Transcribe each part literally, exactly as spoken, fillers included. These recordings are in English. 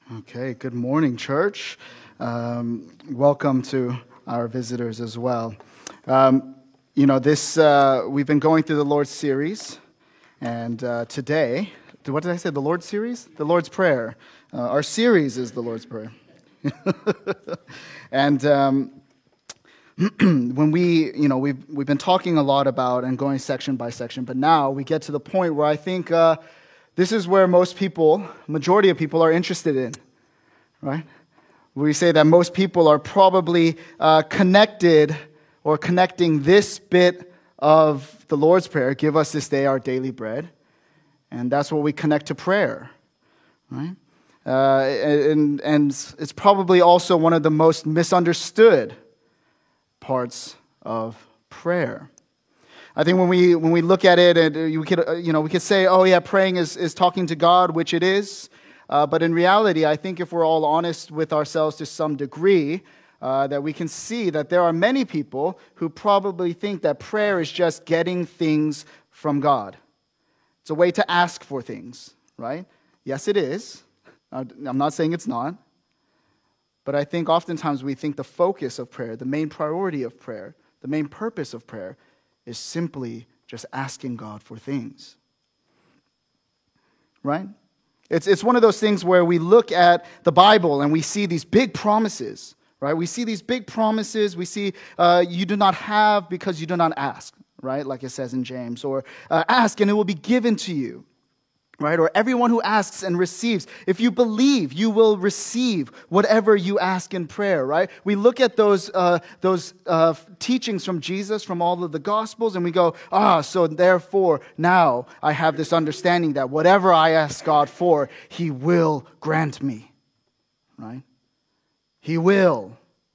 Okay, good morning, church. Um, welcome to our visitors as well. Um, you know, this uh, we've been going through the Lord's series, and uh, today, what did I say? The Lord's series? The Lord's Prayer. Uh, our series is the Lord's Prayer. and um, when we, you know, we've we've been talking a lot about and going section by section, but now we get to the point where I think. Uh, This is where most people, majority of people, are interested in, right? We say that most people are probably uh, connected or connecting this bit of the Lord's Prayer, give us this day our daily bread, and that's what we connect to prayer, right? Uh, and, and it's probably also one of the most misunderstood parts of prayer. I think when we when we look at it, and we could you know we could say, oh yeah, praying is, is talking to God, which it is. Uh, but in reality, I think if we're all honest with ourselves to some degree, uh, that we can see that there are many people who probably think that prayer is just getting things from God. It's a way to ask for things, right? Yes, it is. I'm not saying it's not. But I think oftentimes we think the focus of prayer, the main priority of prayer, the main purpose of prayer is simply just asking God for things, right? It's it's one of those things where we look at the Bible and we see these big promises, right? We see these big promises. We see uh, you do not have because you do not ask, right? Like it says in James, or uh, ask and it will be given to you, right? Or everyone who asks and receives. If you believe, you will receive whatever you ask in prayer, right? We look at those uh, those uh, teachings from Jesus, from all of the Gospels, and we go, ah, so therefore now I have this understanding that whatever I ask God for, He will grant me, right? He will.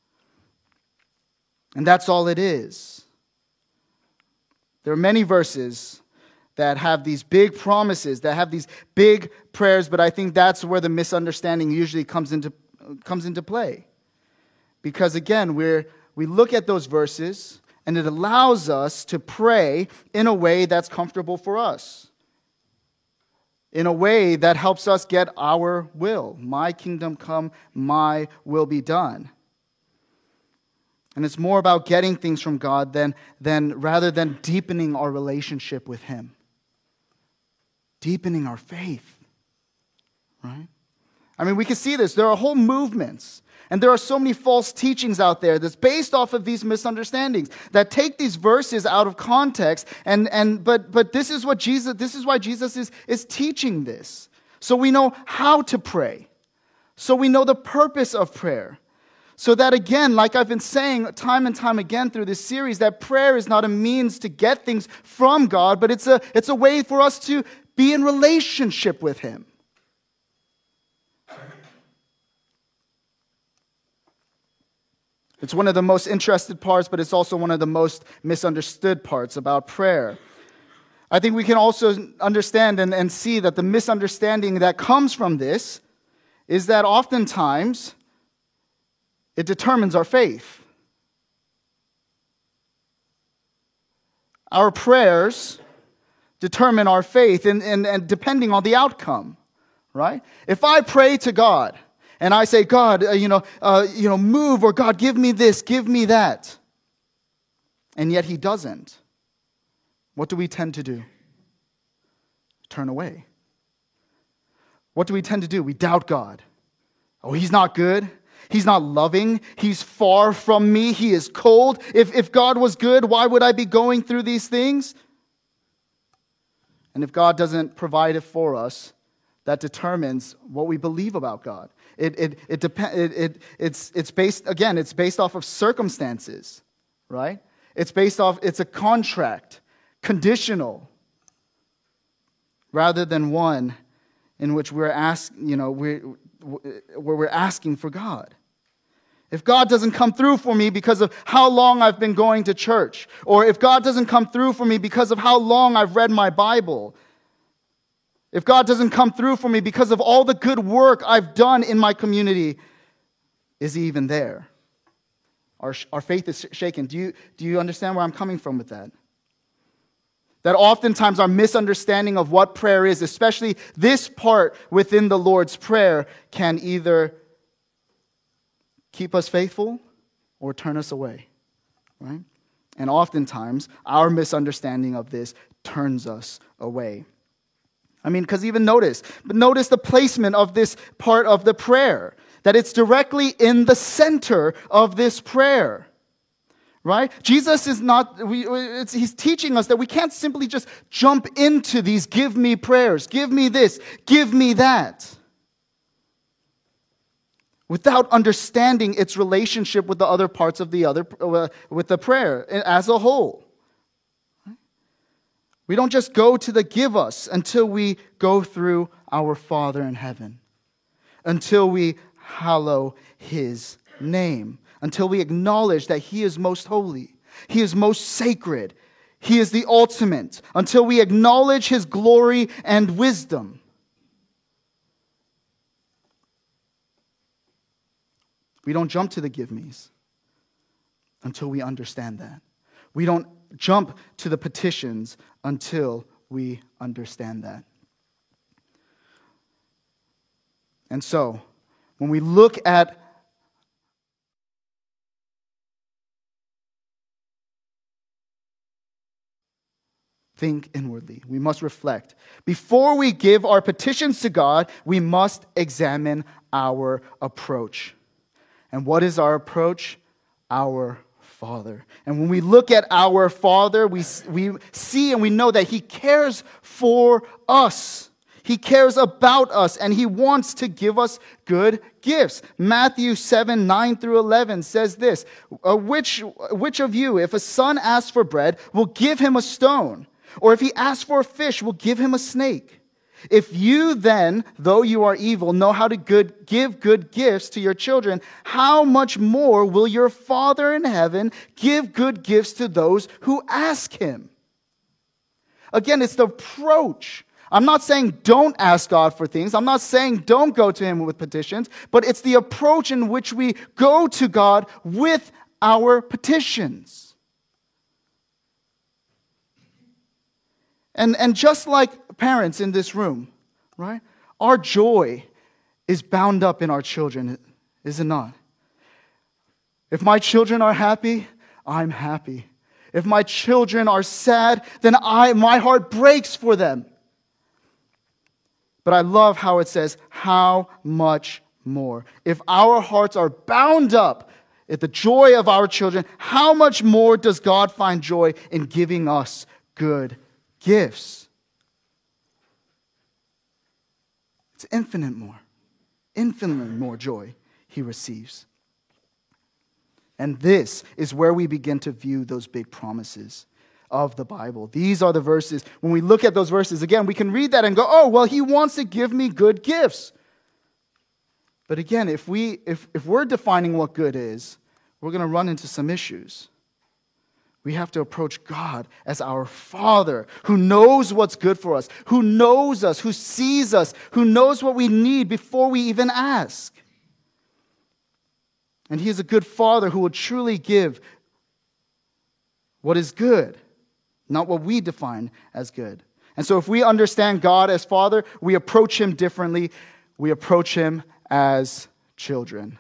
And that's all it is. There are many verses that have these big promises, that have these big prayers, but I think that's where the misunderstanding usually comes into comes into play. Because again, we're we look at those verses, and it allows us to pray in a way that's comfortable for us. In a way that helps us get our will. My kingdom come, my will be done. And it's more about getting things from God than, than rather than deepening our relationship with Him. Deepening our faith, right? I mean, we can see this. There are whole movements, and there are so many false teachings out there that's based off of these misunderstandings that take these verses out of context. And and but but this is what Jesus. This is why Jesus is is teaching this, so we know how to pray, so we know the purpose of prayer. So that again, like I've been saying time and time again through this series, that prayer is not a means to get things from God, but it's a it's a way for us to be in relationship with Him. It's one of the most interested parts, but it's also one of the most misunderstood parts about prayer. I think we can also understand and, and see that the misunderstanding that comes from this is that oftentimes it determines our faith. Our prayers determine our faith and, and, and depending on the outcome, right? If I pray to God and I say, God, uh, you know, uh, you know, move, or God, give me this, give me that, and yet He doesn't, what do we tend to do? Turn away. What do we tend to do? We doubt God. Oh, He's not good. He's not loving. He's far from me. He is cold. If, if God was good, why would I be going through these things? And if God doesn't provide it for us, that determines what we believe about God. It it it depend it, it it's it's based again, it's based off of circumstances, right? It's based off it's a contract, conditional, rather than one in which we're ask, you know, we where we're asking for God. If God doesn't come through for me because of how long I've been going to church, or if God doesn't come through for me because of how long I've read my Bible, if God doesn't come through for me because of all the good work I've done in my community, is He even there? Our, our faith is shaken. Do you, do you understand where I'm coming from with that? That oftentimes our misunderstanding of what prayer is, especially this part within the Lord's Prayer, can either keep us faithful or turn us away, right? And oftentimes, our misunderstanding of this turns us away. I mean, because even notice, but notice the placement of this part of the prayer, that it's directly in the center of this prayer. Right? Jesus is not, we, it's, he's teaching us that we can't simply just jump into these give me prayers, give me this, give me that, without understanding its relationship with the other parts of the other, uh, with the prayer as a whole. We don't just go to the give us until we go through our Father in heaven, until we hallow his name. Until we acknowledge that he is most holy, he is most sacred, he is the ultimate. Until we acknowledge his glory and wisdom. We don't jump to the give me's until we understand that. We don't jump to the petitions until we understand that. And so, when we look at think inwardly. We must reflect. Before we give our petitions to God, we must examine our approach. And what is our approach? Our Father. And when we look at our Father, we, we see and we know that he cares for us. He cares about us, and he wants to give us good gifts. Matthew seven, nine through eleven says this, uh, which, which of you, if a son asks for bread, will give him a stone? Or if he asks for a fish, will give him a snake? If you then, though you are evil, know how to good, give good gifts to your children, how much more will your Father in heaven give good gifts to those who ask him? Again, it's the approach. I'm not saying don't ask God for things. I'm not saying don't go to him with petitions, but it's the approach in which we go to God with our petitions. And, and just like parents in this room, right? Our joy is bound up in our children, is it not? If my children are happy, I'm happy. If my children are sad, then I my heart breaks for them. But I love how it says, how much more? If our hearts are bound up at the joy of our children, how much more does God find joy in giving us good gifts? It's infinite more, infinitely more joy he receives. And this is where we begin to view those big promises of the Bible. These are the verses. When we look at those verses, again, we can read that and go, oh, well, he wants to give me good gifts. But again, if, we, if, if we're defining what good is, we're going to run into some issues. We have to approach God as our Father who knows what's good for us, who knows us, who sees us, who knows what we need before we even ask. And he is a good Father who will truly give what is good, not what we define as good. And so if we understand God as Father, we approach him differently. We approach him as children.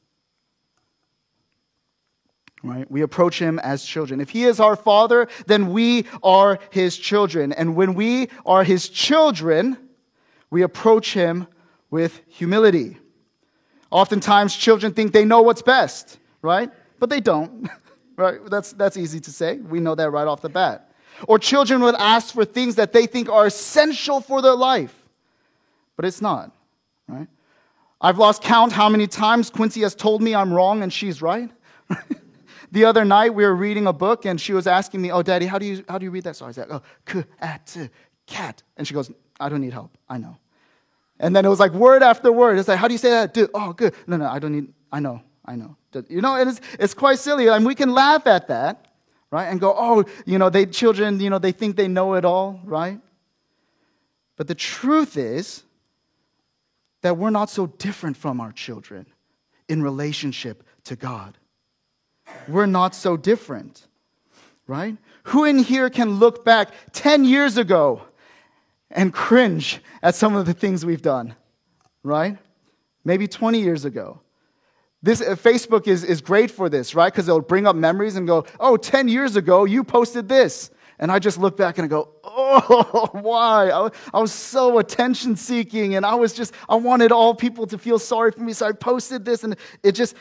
Right? We approach him as children. If he is our Father, then we are his children. And when we are his children, we approach him with humility. Oftentimes, children think they know what's best, right? But they don't, right? That's, that's easy to say. We know that right off the bat. Or children would ask for things that they think are essential for their life. But it's not, right? I've lost count how many times Quincy has told me I'm wrong and she's right. The other night, we were reading a book, and she was asking me, oh, Daddy, how do you how do you read that? So I was like, oh, k-at, cat. And she goes, I don't need help. I know. And then it was like word after word. It's like, how do you say that? Dude, oh, good. No, no, I don't need, I know, I know. You know, it is, it's quite silly. And we can laugh at that, right? And go, oh, you know, they children, you know, they think they know it all, right? But the truth is that we're not so different from our children in relationship to God. We're not so different. right? Who in here can look back ten years ago and cringe at some of the things we've done, right? Maybe twenty years ago. This uh, Facebook is, is great for this, right? Because it'll bring up memories and go, oh, ten years ago, you posted this. And I just look back and I go, oh, why? I, I was so attention-seeking, and I was just, I wanted all people to feel sorry for me, so I posted this, and it just,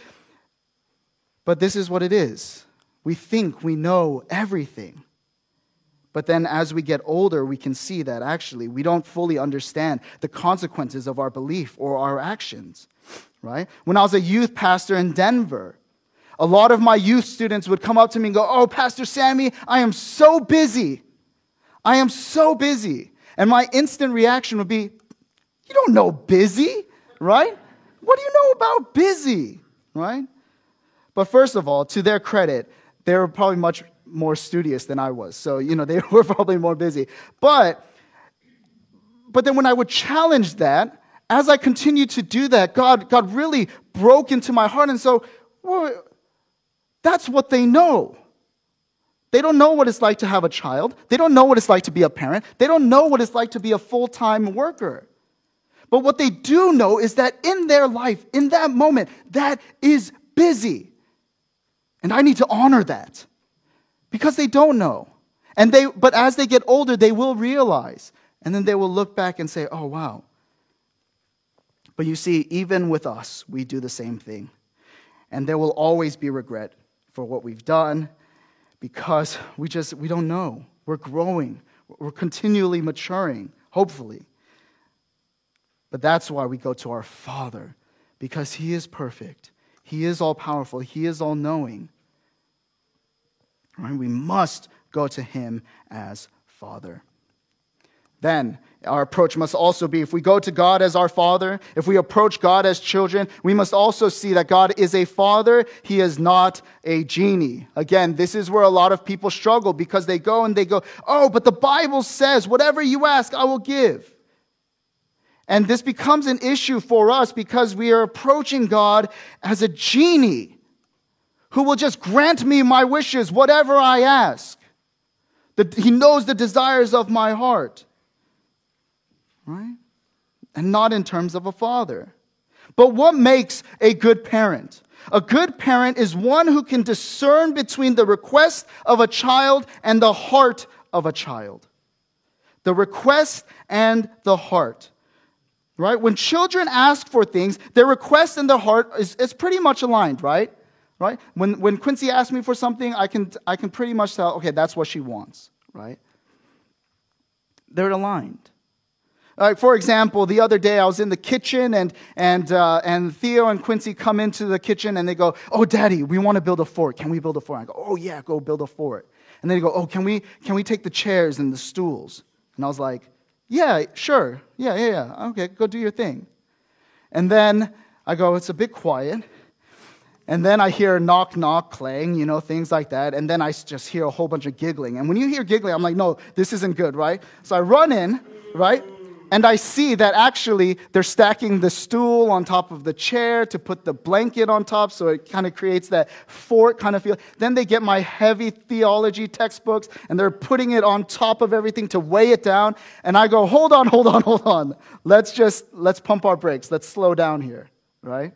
but this is what it is. We think we know everything. But then as we get older, we can see that actually we don't fully understand the consequences of our belief or our actions, right? When I was a youth pastor in Denver, a lot of my youth students would come up to me and go, oh, Pastor Sammy, I am so busy. I am so busy. And my instant reaction would be, you don't know busy, right? What do you know about busy, right? But first of all, to their credit, they were probably much more studious than I was. So, you know, they were probably more busy. But, but then when I would challenge that, as I continued to do that, God, God really broke into my heart. And so, well, that's what they know. They don't know what it's like to have a child. They don't know what it's like to be a parent. They don't know what it's like to be a full-time worker. But what they do know is that in their life, in that moment, that is busy. And I need to honor that. Because they don't know. And they, but as they get older, they will realize. And then they will look back and say, oh, wow. But you see, even with us, we do the same thing. And there will always be regret for what we've done because we just, we don't know. We're growing. We're continually maturing, hopefully. But that's why we go to our Father, because He is perfect. He is all-powerful. He is all-knowing. Right? We must go to Him as Father. Then, our approach must also be, if we go to God as our Father, if we approach God as children, we must also see that God is a Father. He is not a genie. Again, this is where a lot of people struggle because they go and they go, oh, but the Bible says, whatever you ask, I will give. And this becomes an issue for us because we are approaching God as a genie who will just grant me my wishes, whatever I ask. The, he knows the desires of my heart. Right? And not in terms of a father. But what makes a good parent? A good parent is one who can discern between the request of a child and the heart of a child. The request and the heart. Right? When children ask for things, their request and their heart is, is pretty much aligned, right? Right? When when Quincy asks me for something, I can I can pretty much tell, okay, that's what she wants, right? They're aligned. Uh, for example, the other day I was in the kitchen and and uh, and Theo and Quincy come into the kitchen and they go, "Oh, Daddy, we want to build a fort. Can we build a fort?" I go, "Oh yeah, go build a fort." And then they go, "Oh, can we can we take the chairs and the stools?" And I was like, "Yeah, sure, yeah, yeah, yeah. Okay, go do your thing." And then I go, "It's a bit quiet." And then I hear knock, knock, clang, you know, things like that. And then I just hear a whole bunch of giggling. And when you hear giggling, I'm like, no, this isn't good, right? So I run in, right? And I see that actually they're stacking the stool on top of the chair to put the blanket on top, so it kind of creates that fort kind of feel. Then they get my heavy theology textbooks, and they're putting it on top of everything to weigh it down. And I go, hold on, hold on, hold on. Let's just, let's pump our brakes. Let's slow down here, right?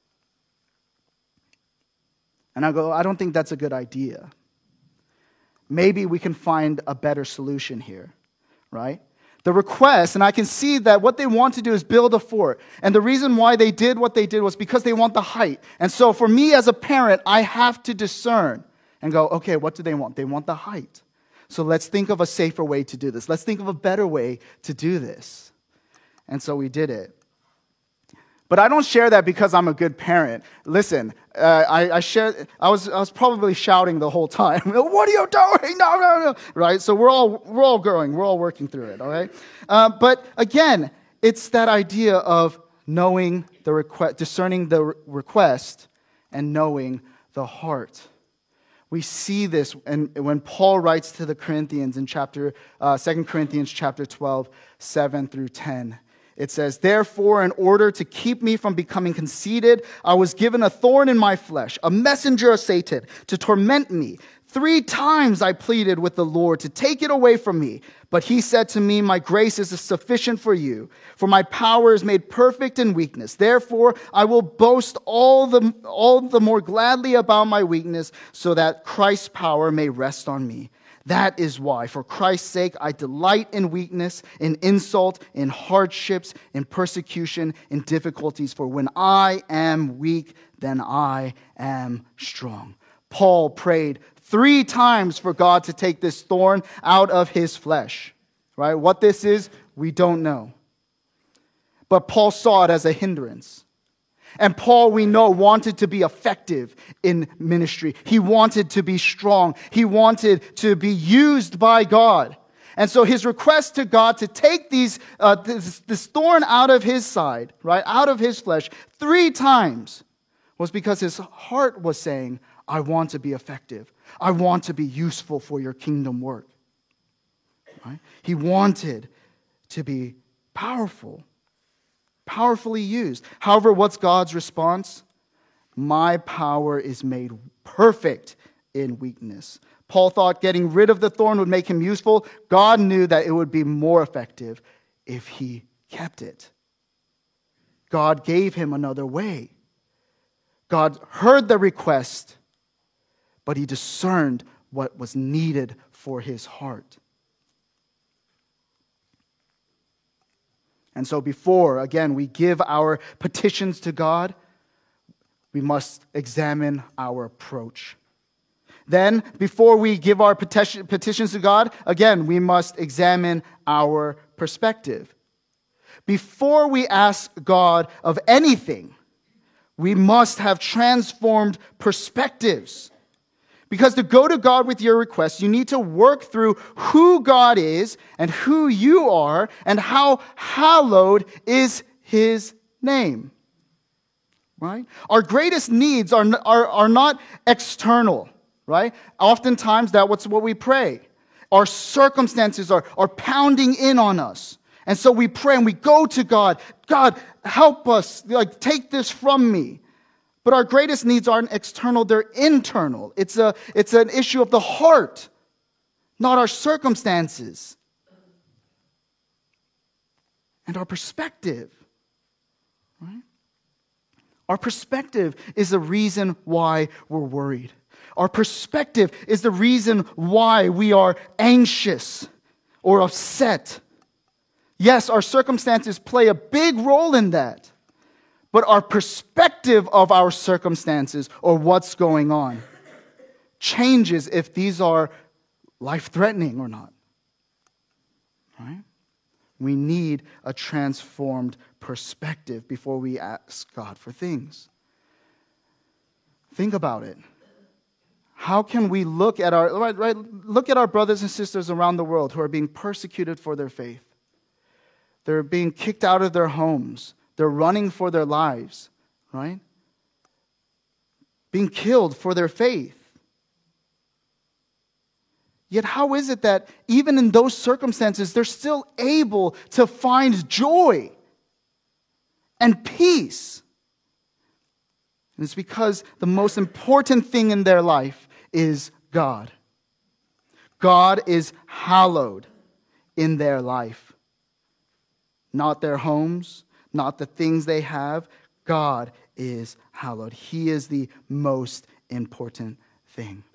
And I go, I don't think that's a good idea. Maybe we can find a better solution here, right? The request, and I can see that what they want to do is build a fort. And the reason why they did what they did was because they want the height. And so for me as a parent, I have to discern and go, okay, what do they want? They want the height. So let's think of a safer way to do this. Let's think of a better way to do this. And so we did it. But I don't share that because I'm a good parent. Listen, uh, I, I share. I was I was probably shouting the whole time. What are you doing? No, no, no. Right. So we're all we're all growing. We're all working through it. All right. Uh, but again, it's that idea of knowing the request, discerning the re- request, and knowing the heart. We see this and when Paul writes to the Corinthians in chapter uh, Second Corinthians chapter twelve, seven through ten. It says, therefore, in order to keep me from becoming conceited, I was given a thorn in my flesh, a messenger of Satan, to torment me. Three times I pleaded with the Lord to take it away from me. But he said to me, my grace is sufficient for you, for my power is made perfect in weakness. Therefore, I will boast all the, all the more gladly about my weakness, so that Christ's power may rest on me. That is why, for Christ's sake, I delight in weakness, in insult, in hardships, in persecution, in difficulties. For when I am weak, then I am strong. Paul prayed three times for God to take this thorn out of his flesh. Right? What this is, we don't know. But Paul saw it as a hindrance. And Paul, we know, wanted to be effective in ministry. He wanted to be strong. He wanted to be used by God. And so his request to God to take these uh, this, this thorn out of his side, right, out of his flesh, three times was because his heart was saying, I want to be effective. I want to be useful for your kingdom work. Right? He wanted to be powerful. Powerfully used. However, what's God's response? My power is made perfect in weakness. Paul thought getting rid of the thorn would make him useful. God knew that it would be more effective if he kept it. God gave him another way. God heard the request, but he discerned what was needed for his heart. And so before, again, we give our petitions to God, we must examine our approach. Then, before we give our petition, petitions to God, again, we must examine our perspective. Before we ask God of anything, we must have transformed perspectives. Because to go to God with your request, you need to work through who God is and who you are and how hallowed is his name. Right? Our greatest needs are, are, are not external. Right? Oftentimes that's what we pray. Our circumstances are, are pounding in on us. And so we pray and we go to God. God, help us. Like, take this from me. But our greatest needs aren't external, they're internal. It's a, it's an issue of the heart, not our circumstances. And our perspective. Right? Our perspective is the reason why we're worried. Our perspective is the reason why we are anxious or upset. Yes, our circumstances play a big role in that. But our perspective of our circumstances or what's going on changes if these are life-threatening or not. Right? We need a transformed perspective before we ask God for things. Think about it. How can we look at our right, right, look at our brothers and sisters around the world who are being persecuted for their faith? They're being kicked out of their homes. They're running for their lives, right? Being killed for their faith. Yet how is it that even in those circumstances, they're still able to find joy and peace? And it's because the most important thing in their life is God. God is hallowed in their life. Not their homes, not the things they have. God is hallowed. He is the most important thing.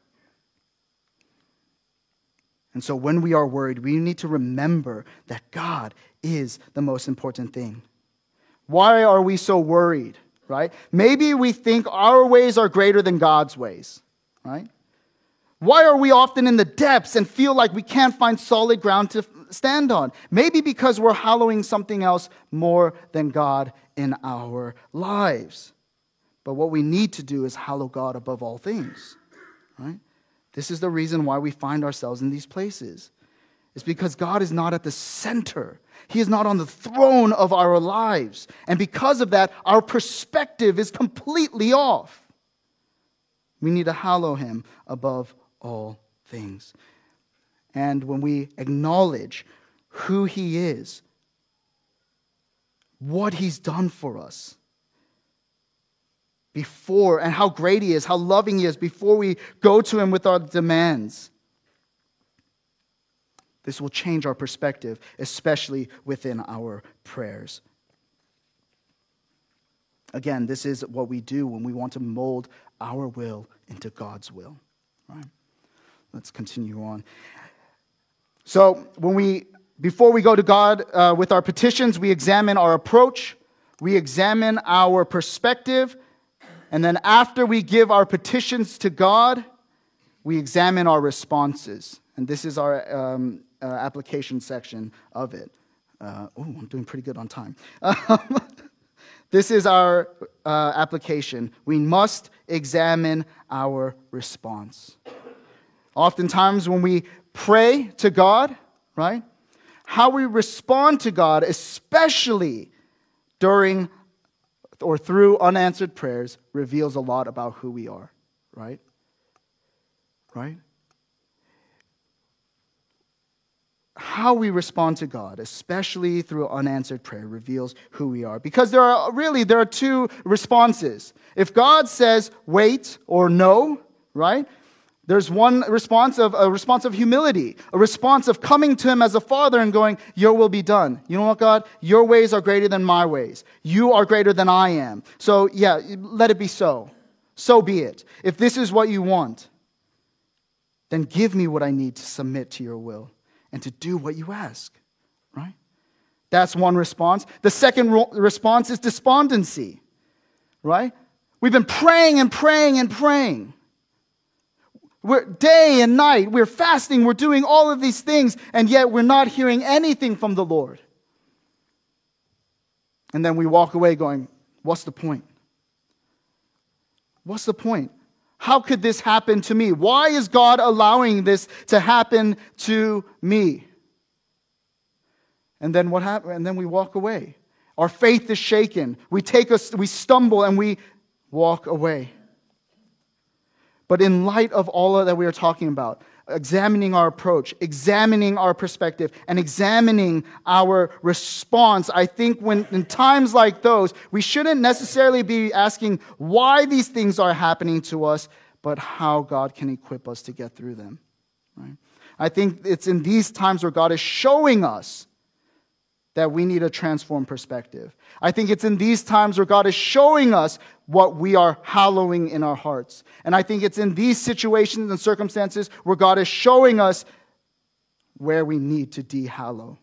And so when we are worried, we need to remember that God is the most important thing. Why are we so worried, right? Maybe we think our ways are greater than God's ways, right? Why are we often in the depths and feel like we can't find solid ground to stand on? Maybe because we're hallowing something else more than God in our lives. But what we need to do is hallow God above all things, right? This is the reason why we find ourselves in these places. It's because God is not at the center. He is not on the throne of our lives. And because of that, our perspective is completely off. We need to hallow him above all things. And when we acknowledge who he is, what he's done for us, before, and how great he is, how loving he is, before we go to him with our demands. This will change our perspective, especially within our prayers. Again, this is what we do when we want to mold our will into God's will. Right? Let's continue on. So, when we, before we go to God uh, with our petitions, we examine our approach, we examine our perspective, and then after we give our petitions to God, we examine our responses. And this is our um, uh, application section of it. Uh, oh, I'm doing pretty good on time. Um, this is our uh, application. We must examine our response. Oftentimes when we pray to God, right, how we respond to God, especially during or through unanswered prayers, reveals a lot about who we are, right? Right? How we respond to God, especially through unanswered prayer, reveals who we are. Because there are really, there are two responses. If God says wait or no, right? There's one response of a response of humility, a response of coming to him as a father and going, your will be done. You know what, God? Your ways are greater than my ways. You are greater than I am. So yeah, let it be so. So be it. If this is what you want, then give me what I need to submit to your will and to do what you ask, right? That's one response. The second ro- response is despondency, right? We've been praying and praying and praying. We're day and night, we're fasting, we're doing all of these things, and yet we're not hearing anything from the Lord. And then we walk away going, what's the point? What's the point? How could this happen to me? Why is God allowing this to happen to me? And then what happens? And then we walk away. Our faith is shaken. We take us, we stumble and we walk away. But in light of all that we are talking about, examining our approach, examining our perspective, and examining our response, I think when in times like those, we shouldn't necessarily be asking why these things are happening to us, but how God can equip us to get through them. Right? I think it's in these times where God is showing us that we need a transformed perspective. I think it's in these times where God is showing us what we are hallowing in our hearts. And I think it's in these situations and circumstances where God is showing us where we need to de-hallow.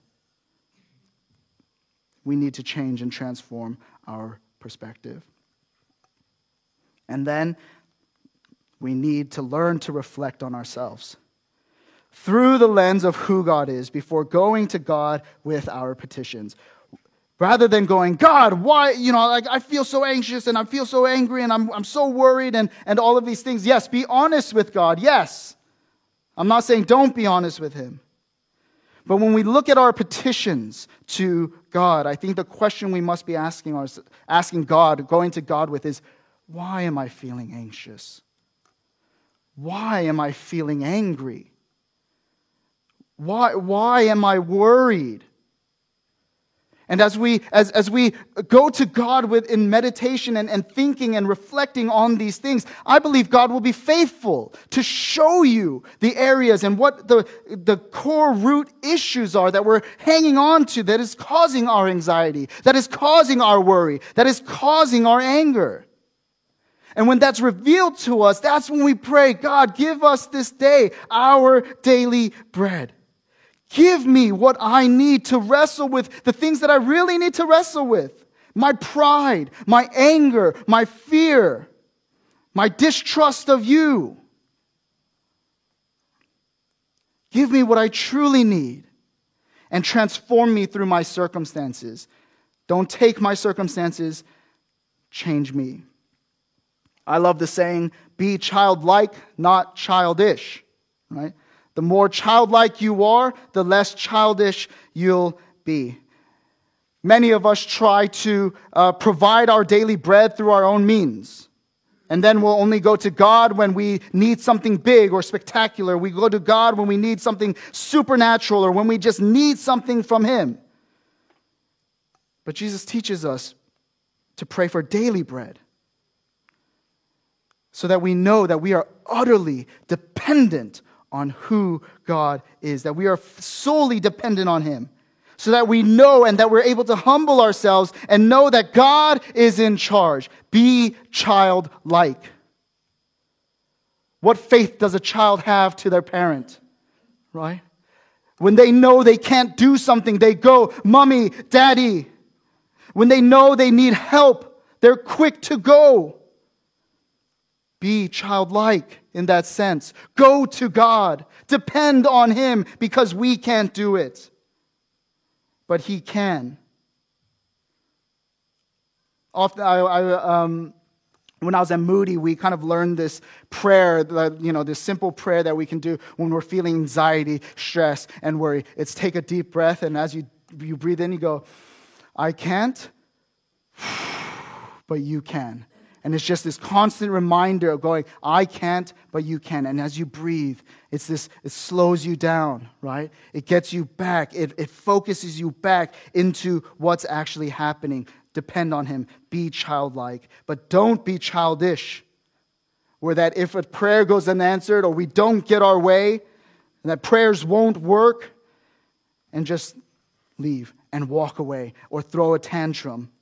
We need to change and transform our perspective. And then we need to learn to reflect on ourselves through the lens of who God is before going to God with our petitions. Rather than going, God, why, you know, like I feel so anxious and I feel so angry and I'm I'm so worried and, and all of these things. Yes, be honest with God. Yes. I'm not saying don't be honest with him. But when we look at our petitions to God, I think the question we must be asking our, asking God, going to God with is, why am I feeling anxious? Why am I feeling angry? Why, why am I worried? And as we as, as we go to God with in meditation and, and thinking and reflecting on these things, I believe God will be faithful to show you the areas and what the, the core root issues are that we're hanging on to, that is causing our anxiety, that is causing our worry, that is causing our anger. And when that's revealed to us, that's when we pray, God, give us this day our daily bread. Give me what I need to wrestle with the things that I really need to wrestle with. My pride, my anger, my fear, my distrust of you. Give me what I truly need and transform me through my circumstances. Don't take my circumstances, change me. I love the saying, be childlike, not childish, right? The more childlike you are, the less childish you'll be. Many of us try to uh, provide our daily bread through our own means. And then we'll only go to God when we need something big or spectacular. We go to God when we need something supernatural or when we just need something from him. But Jesus teaches us to pray for daily bread. so that we know that we are utterly dependent on who God is, that we are solely dependent on Him, so that we know and that we're able to humble ourselves and know that God is in charge. Be childlike. What faith does a child have to their parent, right? When they know they can't do something, they go, "Mommy, Daddy." When they know they need help, they're quick to go. Be childlike in that sense. Go to God. Depend on Him because we can't do it. But He can. Often, I, I, um, when I was at Moody, we kind of learned this prayer, that, you know, this simple prayer that we can do when we're feeling anxiety, stress, and worry. It's take a deep breath, and as you, you breathe in, you go, "I can't, but you can." And it's just this constant reminder of going, "I can't, but you can." And as you breathe, it's this, it slows you down, right? It gets you back. It, it focuses you back into what's actually happening. Depend on Him. Be childlike. But don't be childish. Where that if a prayer goes unanswered or we don't get our way, and that prayers won't work, and just leave and walk away or throw a tantrum.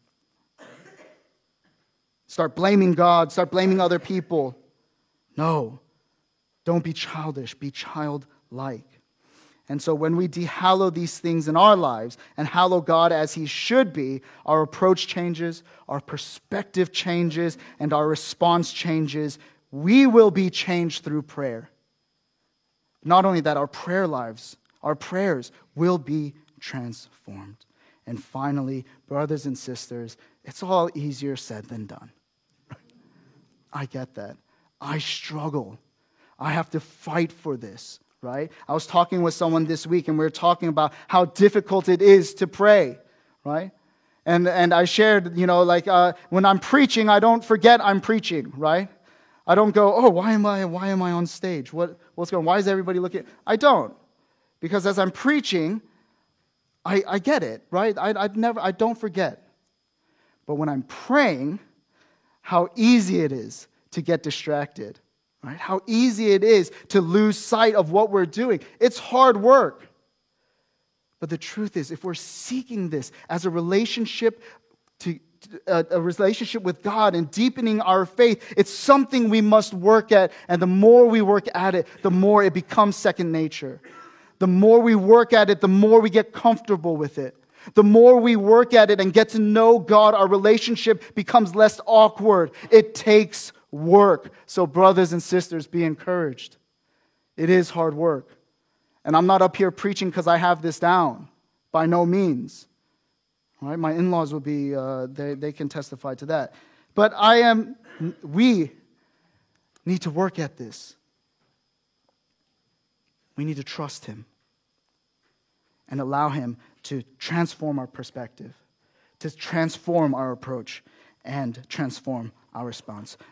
Start blaming God. Start blaming other people. No. Don't be childish. Be childlike. And so when we dehallow these things in our lives and hallow God as He should be, our approach changes, our perspective changes, and our response changes. We will be changed through prayer. Not only that, our prayer lives, our prayers will be transformed. And finally, brothers and sisters, it's all easier said than done. I get that. I struggle. I have to fight for this, right? I was talking with someone this week, and we were talking about how difficult it is to pray, right? And and I shared, you know, like uh, when I'm preaching, I don't forget I'm preaching, right? I don't go, "Oh, why am I why am I on stage? What what's going on? Why is everybody looking?" I don't, because as I'm preaching, I I get it, right? I I never I don't forget. But when I'm praying, how easy it is to get distracted, right? How easy it is to lose sight of what we're doing. It's hard work. But the truth is, if we're seeking this as a relationship to a, a relationship with God and deepening our faith, it's something we must work at. And the more we work at it, the more it becomes second nature. The more we work at it, the more we get comfortable with it. The more we work at it and get to know God, our relationship becomes less awkward. It takes work. So brothers and sisters, be encouraged. It is hard work. And I'm not up here preaching because I have this down. By no means. All right? My in-laws will be, uh, they, they can testify to that. But I am, we need to work at this. We need to trust Him and allow Him to transform our perspective, to transform our approach, and transform our response.